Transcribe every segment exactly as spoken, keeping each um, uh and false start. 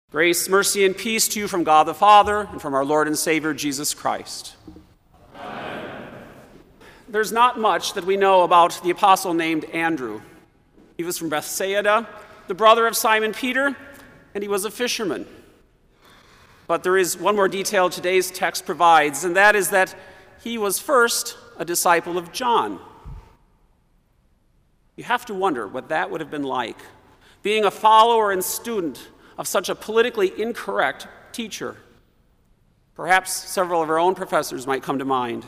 Grace, mercy, and peace to you from God the Father and from our Lord and Savior, Jesus Christ. Amen. There's not much that we know about the apostle named Andrew. He was from Bethsaida, the brother of Simon Peter, and he was a fisherman. But there is one more detail today's text provides, and that is that he was first a disciple of John. You have to wonder what that would have been like, being a follower and student of such a politically incorrect teacher. Perhaps several of our own professors might come to mind.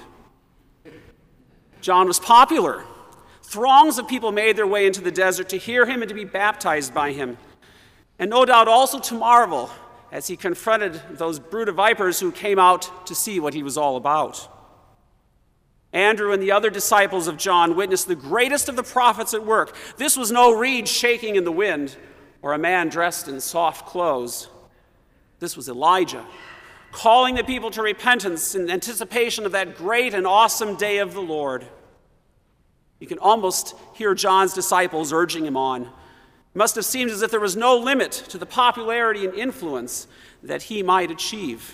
John was popular. Throngs of people made their way into the desert to hear him and to be baptized by him, and no doubt also to marvel as he confronted those brood of vipers who came out to see what he was all about. Andrew and the other disciples of John witnessed the greatest of the prophets at work. This was no reed shaking in the wind or a man dressed in soft clothes. This was Elijah, calling the people to repentance in anticipation of that great and awesome day of the Lord. You can almost hear John's disciples urging him on. It must have seemed as if there was no limit to the popularity and influence that he might achieve.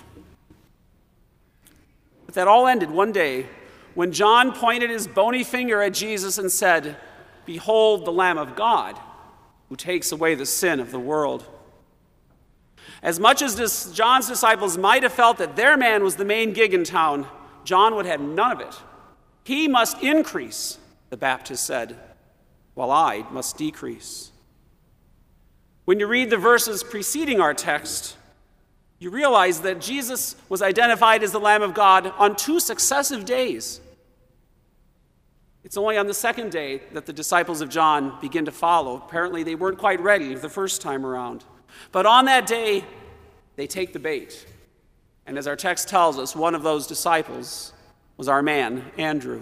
But that all ended one day when John pointed his bony finger at Jesus and said, "Behold the Lamb of God, who takes away the sin of the world." As much as this, John's disciples might have felt that their man was the main gig in town, John would have none of it. He must increase, the Baptist said, while I must decrease. When you read the verses preceding our text, you realize that Jesus was identified as the Lamb of God on two successive days. It's only on the second day that the disciples of John begin to follow. Apparently, they weren't quite ready the first time around. But on that day, they take the bait. And as our text tells us, one of those disciples was our man, Andrew.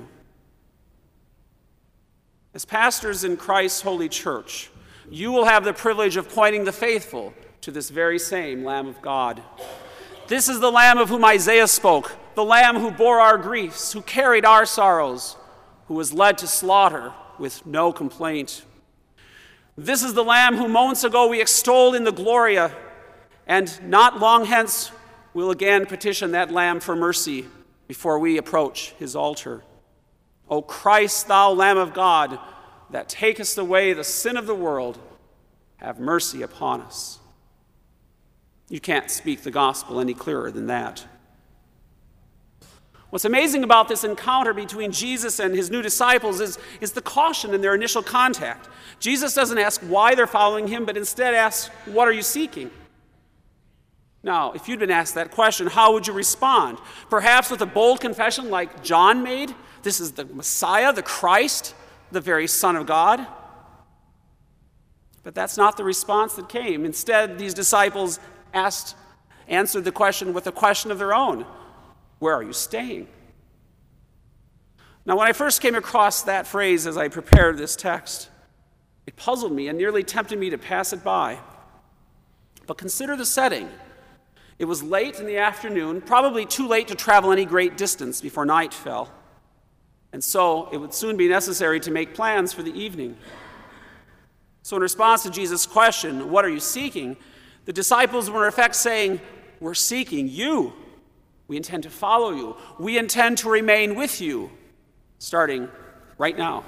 As pastors in Christ's holy church, you will have the privilege of pointing the faithful to this very same Lamb of God. This is the Lamb of whom Isaiah spoke, the Lamb who bore our griefs, who carried our sorrows, who was led to slaughter with no complaint. This is the Lamb who moments ago we extolled in the Gloria, and not long hence we'll again petition that Lamb for mercy before we approach his altar. O Christ, thou Lamb of God, that takest away the sin of the world, have mercy upon us. You can't speak the gospel any clearer than that. What's amazing about this encounter between Jesus and his new disciples is, is the caution in their initial contact. Jesus doesn't ask why they're following him, but instead asks, "What are you seeking?" Now, if you'd been asked that question, how would you respond? Perhaps with a bold confession like John made, "This is the Messiah, the Christ, the very Son of God." But that's not the response that came. Instead, these disciples asked, answered the question with a question of their own. Where are you staying? Now, when I first came across that phrase as I prepared this text, it puzzled me and nearly tempted me to pass it by. But consider the setting. It was late in the afternoon, probably too late to travel any great distance before night fell. And so it would soon be necessary to make plans for the evening. So in response to Jesus' question, "What are you seeking?" the disciples were in effect saying, "We're seeking you. We intend to follow you. We intend to remain with you, starting right now."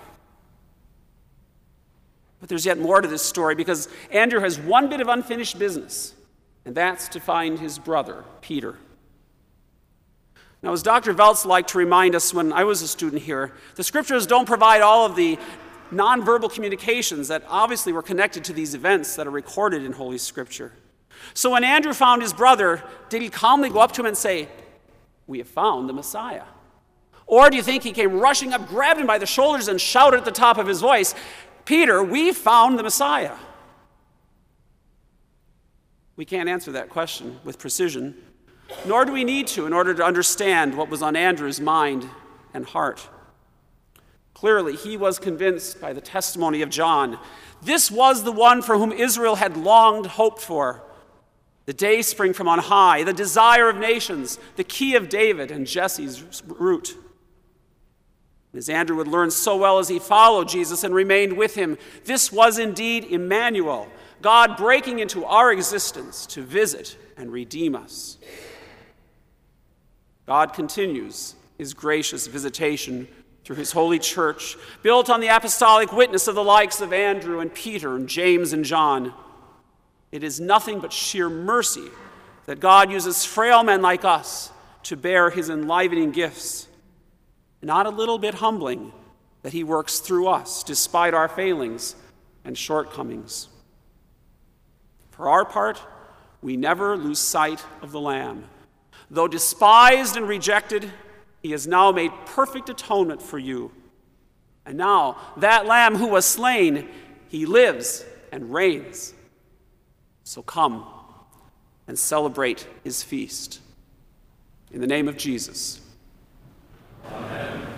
But there's yet more to this story, because Andrew has one bit of unfinished business, and that's to find his brother, Peter. Now, as Doctor Veltz liked to remind us when I was a student here, the scriptures don't provide all of the nonverbal communications that obviously were connected to these events that are recorded in Holy Scripture. So when Andrew found his brother, did he calmly go up to him and say, "We have found the Messiah"? Or do you think he came rushing up, grabbed him by the shoulders, and shouted at the top of his voice, "Peter, we found the Messiah"? We can't answer that question with precision, nor do we need to in order to understand what was on Andrew's mind and heart. Clearly, he was convinced by the testimony of John. This was the one for whom Israel had longed, hoped for. The dayspring from on high, the desire of nations, the key of David and Jesse's root. As Andrew would learn so well as he followed Jesus and remained with him, this was indeed Emmanuel, God breaking into our existence to visit and redeem us. God continues his gracious visitation through his holy church, built on the apostolic witness of the likes of Andrew and Peter and James and John. It is nothing but sheer mercy that God uses frail men like us to bear his enlivening gifts. Not a little bit humbling that he works through us despite our failings and shortcomings. For our part, we never lose sight of the Lamb. Though despised and rejected, he has now made perfect atonement for you. And now, that Lamb who was slain, he lives and reigns. So come and celebrate his feast. In the name of Jesus. Amen.